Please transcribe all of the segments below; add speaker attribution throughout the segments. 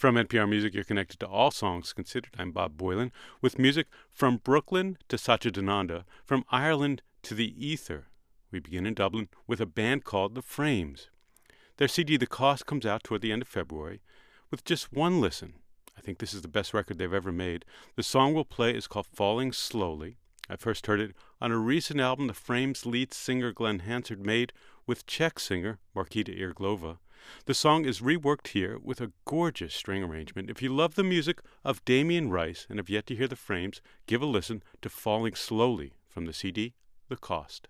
Speaker 1: From NPR Music, you're connected to All Songs Considered. I'm Bob Boylan, with music from Brooklyn to Satchidananda, from Ireland to the Ether. We begin in Dublin with a band called The Frames. Their CD, The Cost, comes out toward the end of February. With just one listen, I think this is the best record they've ever made. The song we'll play is called Falling Slowly. I first heard it on a recent album The Frames lead singer Glenn Hansard made with Czech singer Markita Irglova. The song is reworked here with a gorgeous string arrangement. If you love the music of Damien Rice and have yet to hear The Frames, give a listen to Falling Slowly from the CD, The Cost.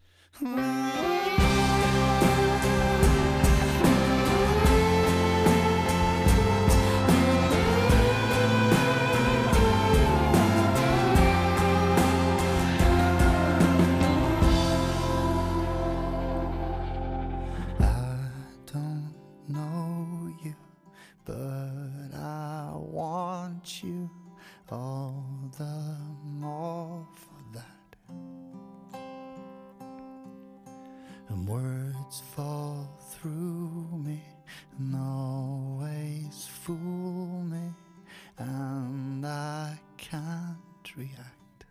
Speaker 2: But I want you all the more for that. And words fall through me and always fool me, and I can't react.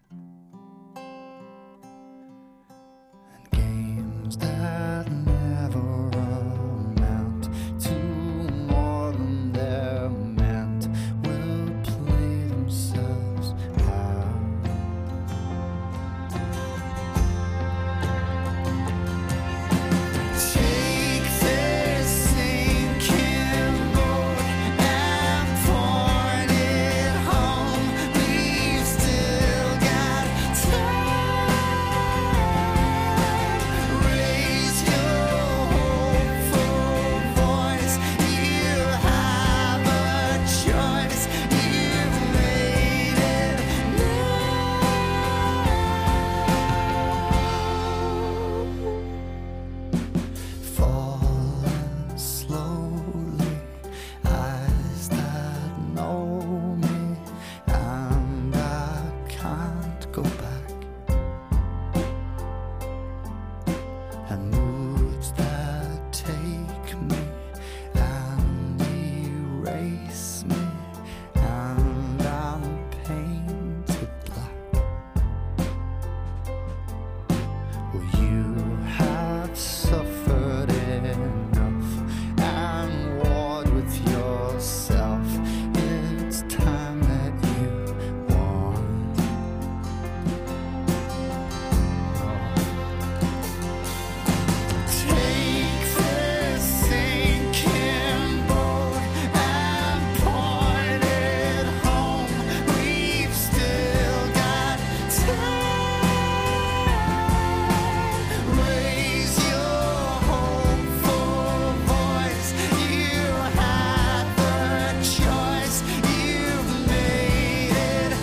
Speaker 2: And games that never amount to more than they're meant will play themselves out. Take this sinking boat and point it home. We've still got time. Raise your hopeful voice. You have a choice. You've made it now. Falling slowly, eyes that know me, and I can't go back. And moods that take me and erase me, and I'm painted black. Well, you have suffered enough and warred with yourself. It's time that you won. Take this sinking boat and point it home. We've still got time. Raise your hopeful voice. You have the choice. You've made it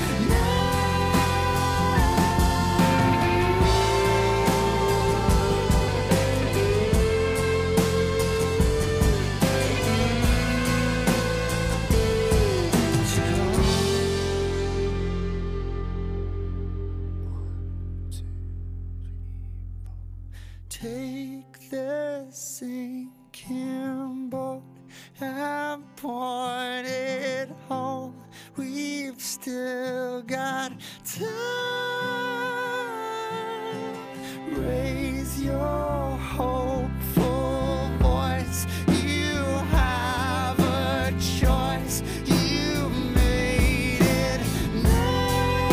Speaker 2: Take this sinking boat and point it home. We've still got time. Raise your hopeful voice. You have a choice. You've made it now.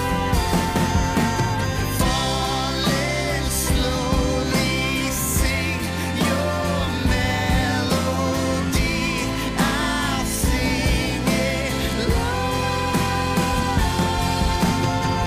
Speaker 2: Falling slowly, sing your melody. I'll sing it loud.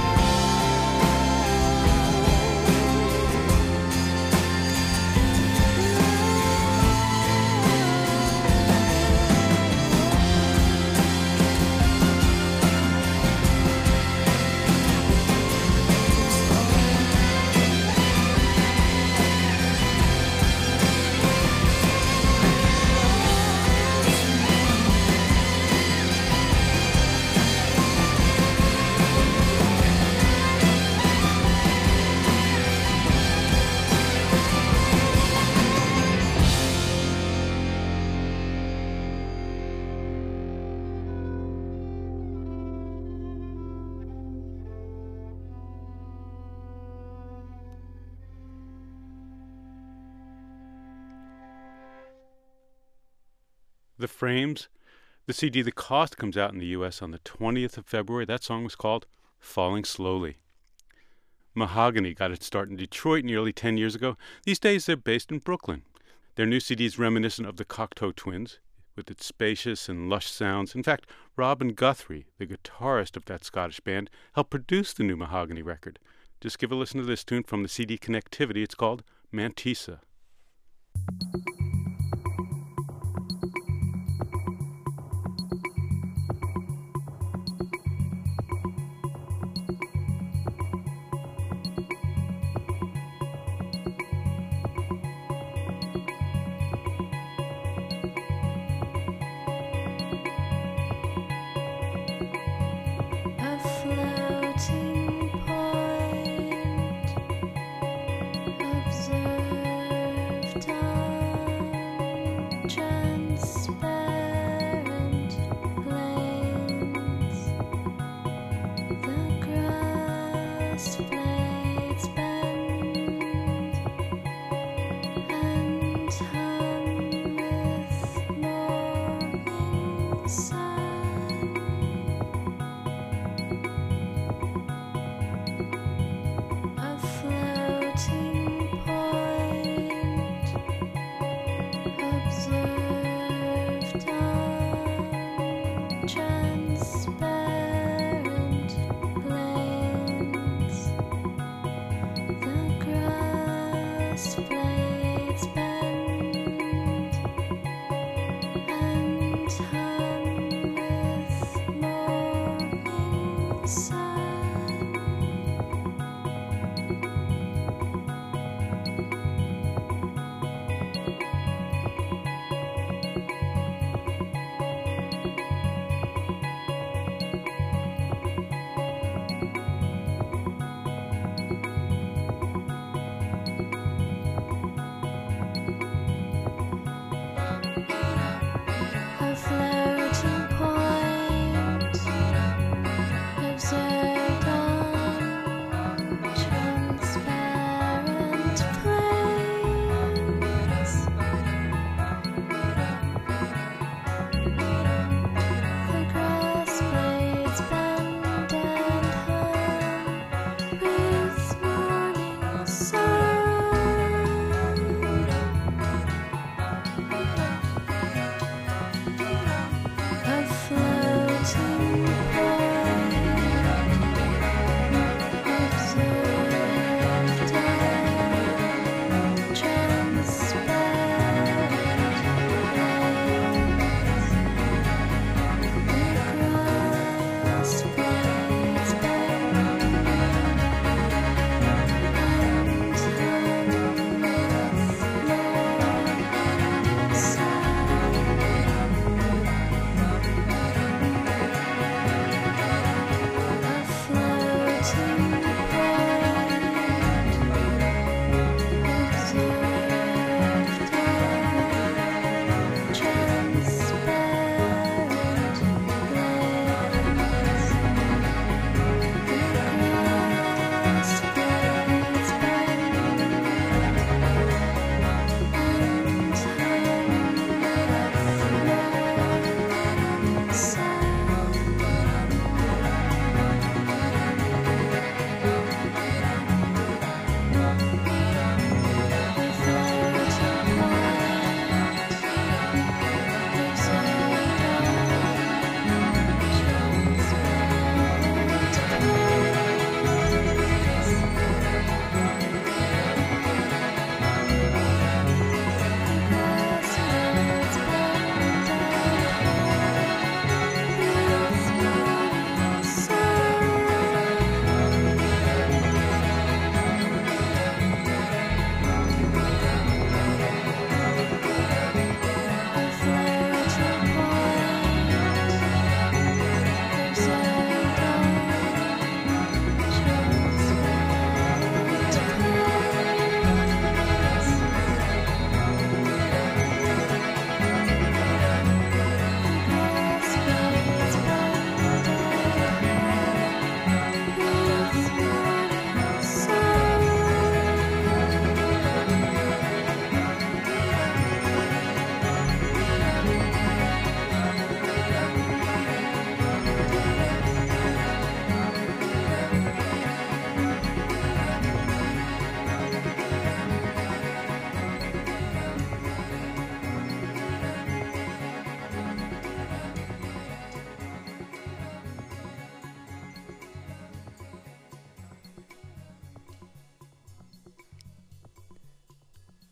Speaker 1: The Frames. The CD The Cost comes out in the U.S. on the 20th of February. That song was called Falling Slowly. Mahogany got its start in Detroit nearly 10 years ago. These days they're based in Brooklyn. Their new CD is reminiscent of the Cocteau Twins, with its spacious and lush sounds. In fact, Robin Guthrie, the guitarist of that Scottish band, helped produce the new Mahogany record. Just give a listen to this tune from the CD Connectivity. It's called Mantissa.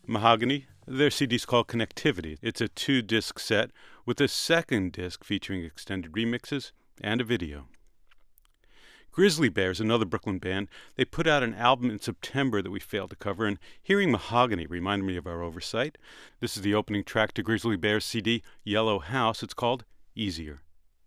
Speaker 1: Mahogany, their CD's called Connectivity. It's a 2-disc set with a second disc featuring extended remixes and a video. Grizzly Bear is another Brooklyn band. They put out an album in September that we failed to cover, and hearing Mahogany reminded me of our oversight. This is the opening track to Grizzly Bear's CD, Yellow House. It's called Easier.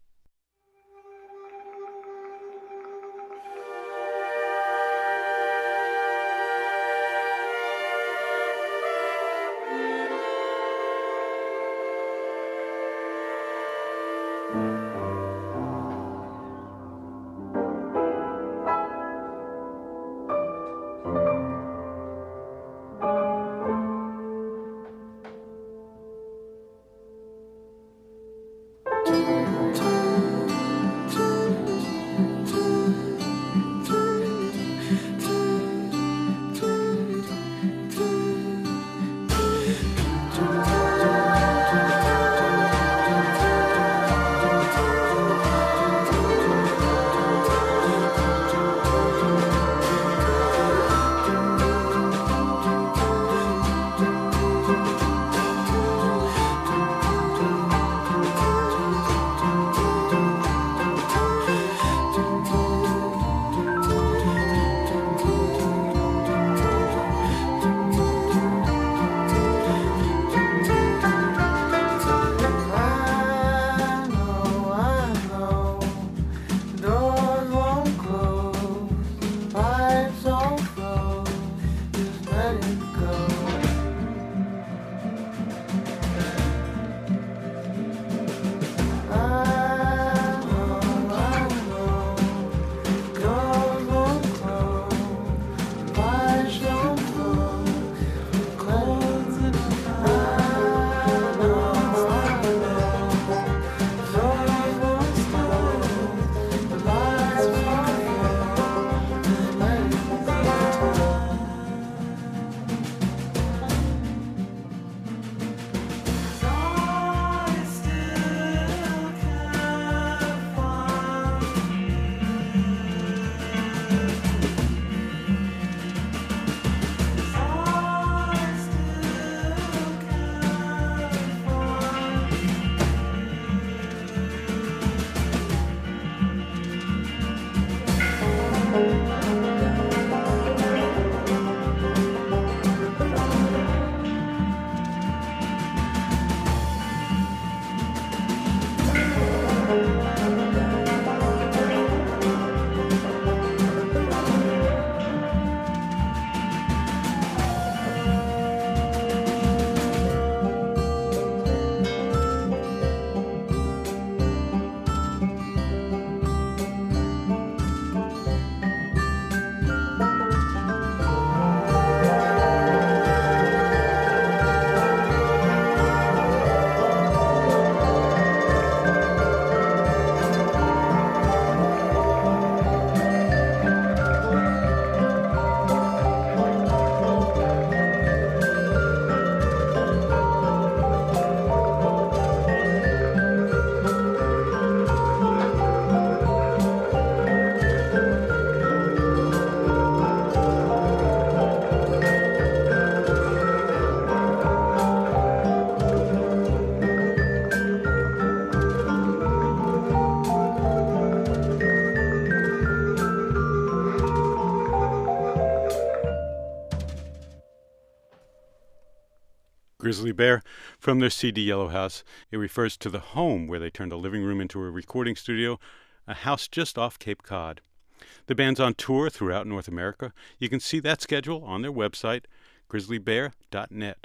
Speaker 1: Grizzly Bear from their CD Yellow House. It refers to the home where they turned a living room into a recording studio, a house just off Cape Cod. The band's on tour throughout North America. You can see that schedule on their website, grizzlybear.net.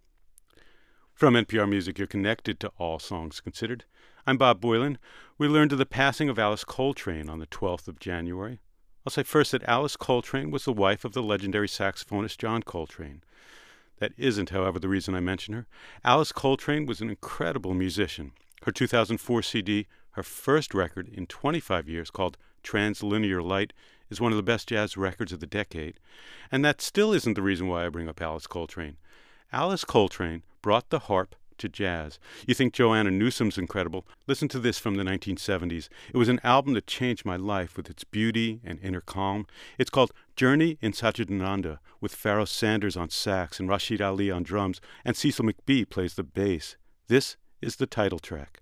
Speaker 1: From NPR Music, you're connected to All Songs Considered. I'm Bob Boilen. We learned of the passing of Alice Coltrane on the 12th of January. I'll say first that Alice Coltrane was the wife of the legendary saxophonist John Coltrane. That isn't, however, the reason I mention her. Alice Coltrane was an incredible musician. Her 2004 CD, her first record in 25 years, called Translinear Light, is one of the best jazz records of the decade. And that still isn't the reason why I bring up Alice Coltrane. Alice Coltrane brought the harp to jazz. You think Joanna Newsom's incredible? Listen to this from the 1970s. It was an album that changed my life with its beauty and inner calm. It's called Journey in Satchidananda, with Pharoah Sanders on sax and Rashid Ali on drums, and Cecil McBee plays the bass. This is the title track.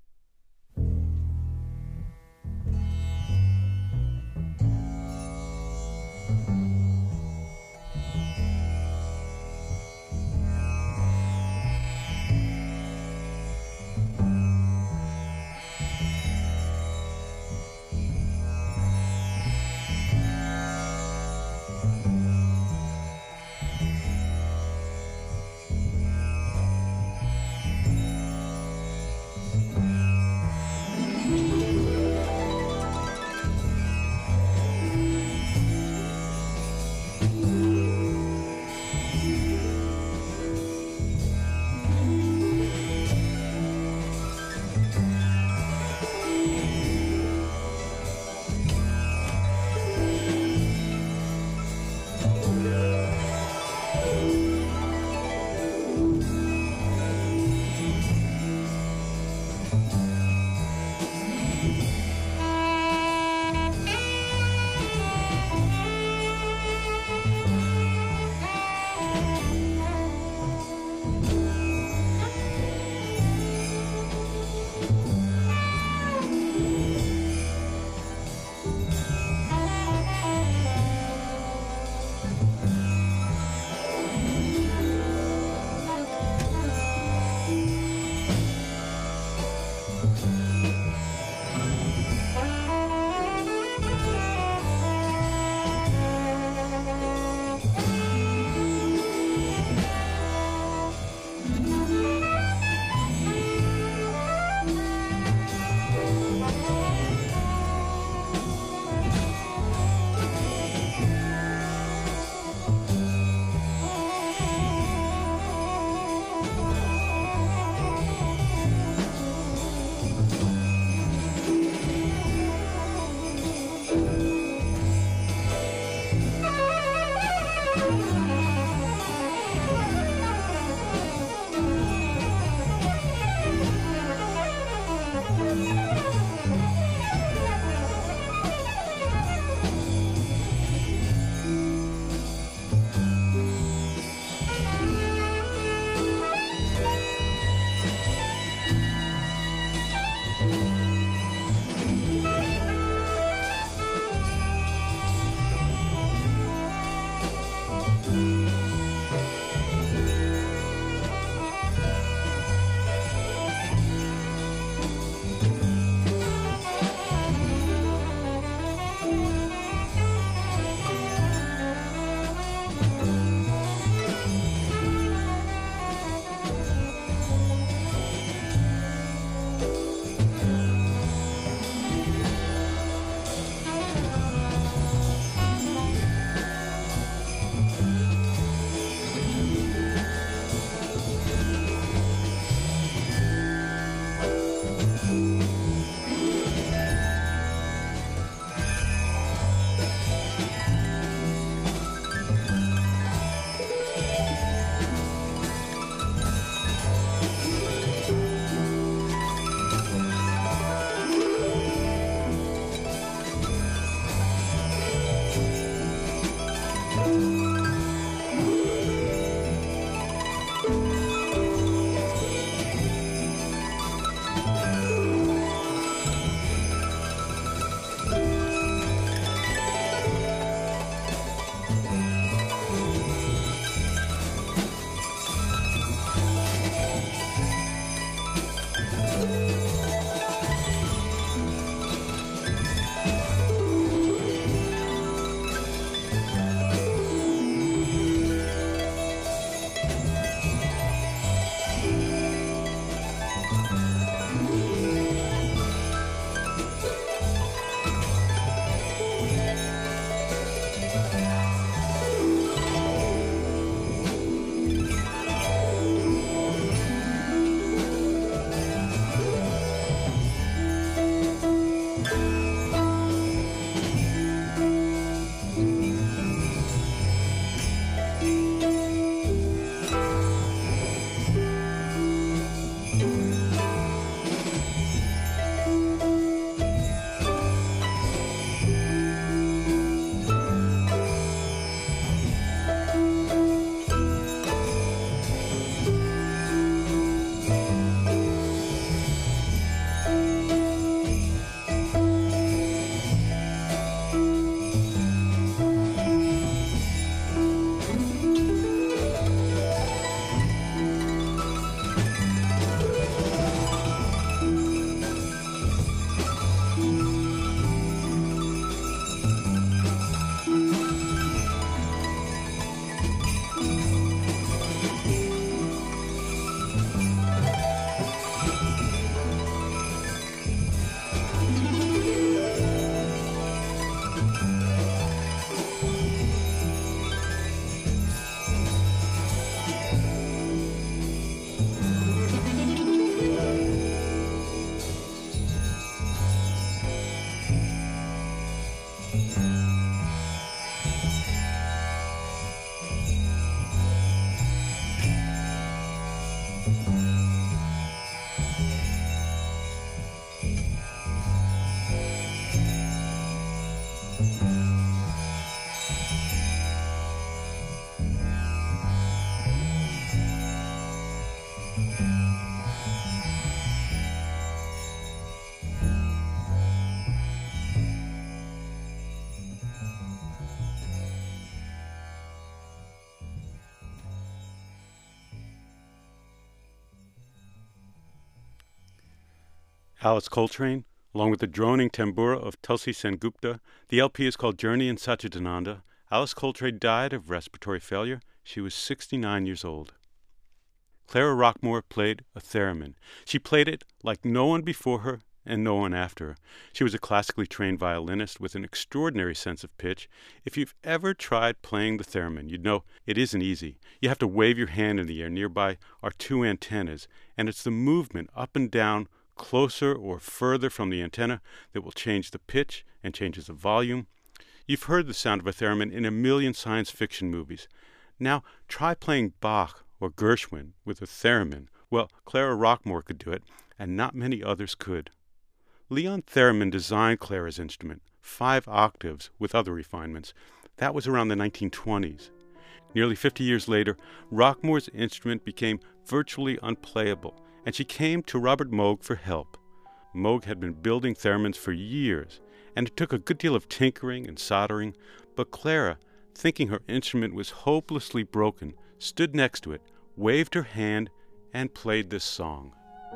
Speaker 1: Alice Coltrane, along with the droning tambura of Tulsi Sengupta. The LP is called Journey in Satchidananda. Alice Coltrane died of respiratory failure. She was 69 years old. Clara Rockmore played a theremin. She played it like no one before her and no one after her. She was a classically trained violinist with an extraordinary sense of pitch. If you've ever tried playing the theremin, you'd know it isn't easy. You have to wave your hand in the air. Nearby are two antennas, and it's the movement up and down, closer or further from the antenna, that will change the pitch and changes the volume. You've heard the sound of a theremin in a million science fiction movies. Now try playing Bach or Gershwin with a theremin. Well, Clara Rockmore could do it, and not many others could. Leon Theremin designed Clara's instrument, 5 octaves with other refinements. That was around the 1920s. Nearly 50 years later, Rockmore's instrument became virtually unplayable, and she came to Robert Moog for help. Moog had been building theremins for years, and it took a good deal of tinkering and soldering, but Clara, thinking her instrument was hopelessly broken, stood next to it, waved her hand, and played this song.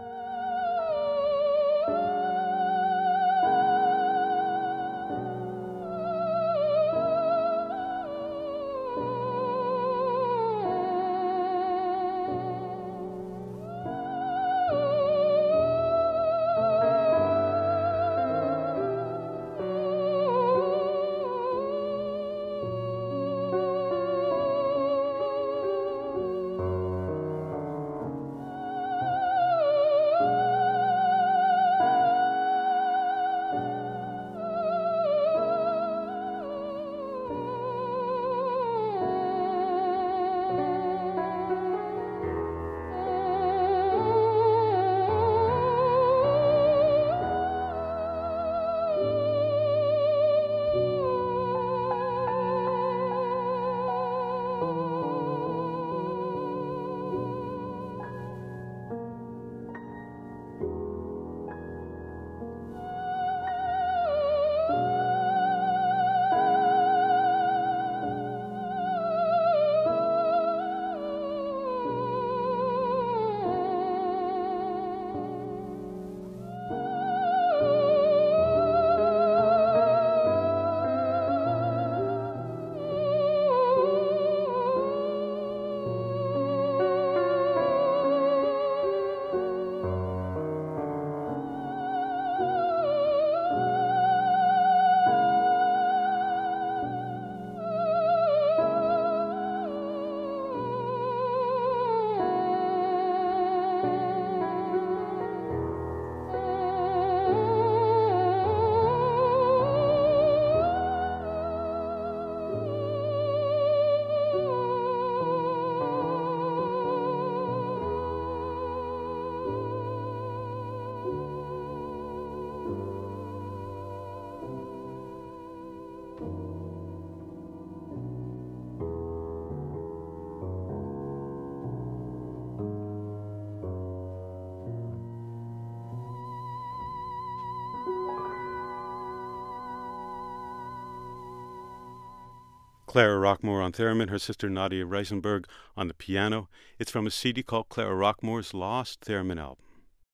Speaker 1: Clara Rockmore on theremin, her sister Nadia Reisenberg on the piano. It's from a CD called Clara Rockmore's Lost Theremin Album.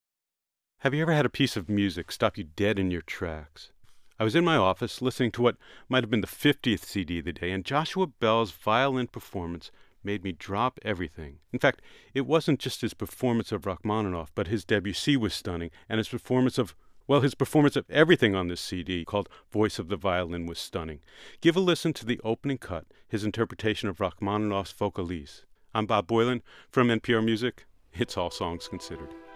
Speaker 1: Have you ever had a piece of music stop you dead in your tracks? I was in my office listening to what might have been the 50th CD of the day, and Joshua Bell's violin performance made me drop everything. In fact, it wasn't just his performance of Rachmaninoff, but his Debussy was stunning, and his performance of everything on this CD, called Voice of the Violin, was stunning. Give a listen to the opening cut, his interpretation of Rachmaninoff's Vocalise. I'm Bob Boilen from NPR Music. It's All Songs Considered.